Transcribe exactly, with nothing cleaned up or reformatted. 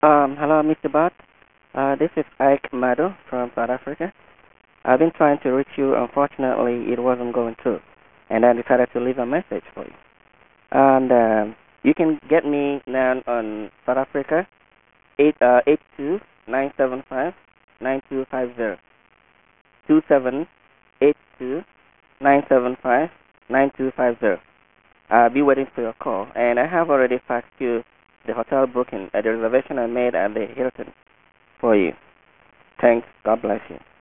Um, hello, mister Bart. Uh, this is Ike Mado from South Africa. I've been trying to reach you. Unfortunately, it wasn't going through, and I decided to leave a message for you. And um, you can get me now on South Africa, eight uh, eight two nine seven five nine two five zero two seven eight two nine seven five nine two five zero. I'll be waiting for your call, and I have already faxed you the hotel booking, uh, the reservation I made at the Hilton for you. Thanks. God bless you.